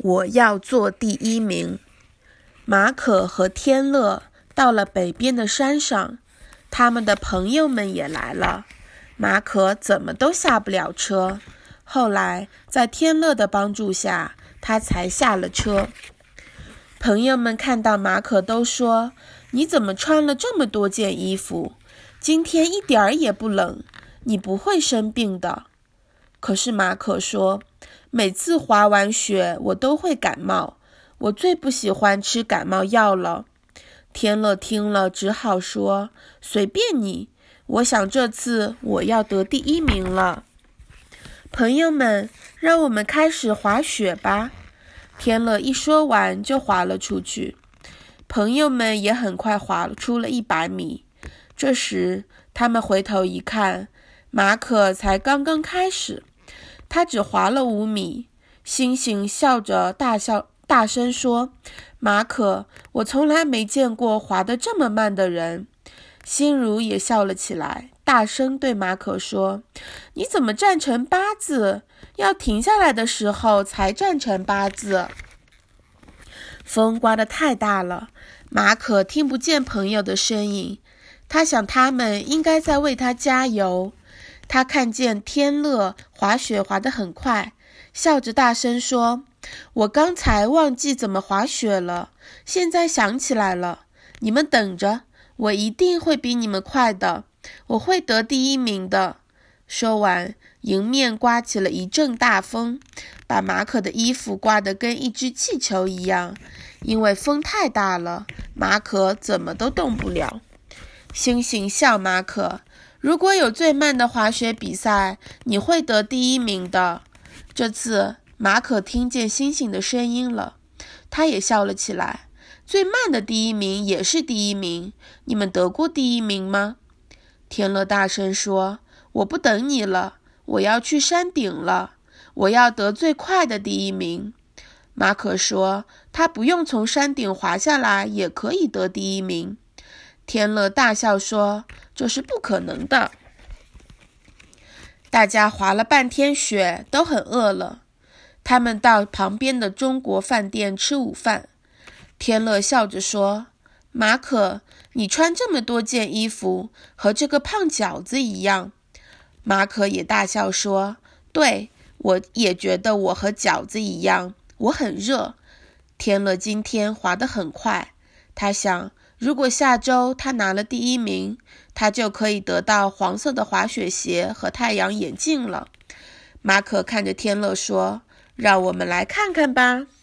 我要做第一名。马可和天乐到了北边的山上，他们的朋友们也来了。马可怎么都下不了车，后来在天乐的帮助下，他才下了车。朋友们看到马可都说：“你怎么穿了这么多件衣服？今天一点儿也不冷，你不会生病的。”可是马可说：“每次滑完雪，我都会感冒，我最不喜欢吃感冒药了。”天乐听了只好说：“随便你，我想这次我要得第一名了。”朋友们，让我们开始滑雪吧。天乐一说完就滑了出去，朋友们也很快滑出了100米。这时他们回头一看，马可才刚刚开始，他只滑了5米。星星笑着大声说：“马可，我从来没见过滑得这么慢的人。”心如也笑了起来，大声对马可说：“你怎么站成8字？要停下来的时候才站成8字。”风刮得太大了，马可听不见朋友的声音。他想他们应该在为他加油。他看见天乐滑雪滑得很快，笑着大声说：“我刚才忘记怎么滑雪了，现在想起来了。你们等着，我一定会比你们快的，我会得第一名的。”说完，迎面刮起了一阵大风，把马可的衣服刮得跟一只气球一样。因为风太大了，马可怎么都动不了。星星笑马可：“如果有最慢的滑雪比赛，你会得第一名的。”这次马可听见星星的声音了，他也笑了起来：“最慢的第一名也是第一名，你们得过第一名吗？”天乐大声说：“我不等你了，我要去山顶了，我要得最快的第一名。”马可说：“他不用从山顶滑下来也可以得第一名。”天乐大笑说：“这是不可能的。”大家滑了半天雪，都很饿了。他们到旁边的中国饭店吃午饭。天乐笑着说：“马可，你穿这么多件衣服，和这个胖饺子一样。”马可也大笑说：“对，我也觉得我和饺子一样，我很热。”天乐今天滑得很快，他想，如果下周他拿了第一名，他就可以得到黄色的滑雪鞋和太阳眼镜了。马可看着天乐说：“让我们来看看吧。”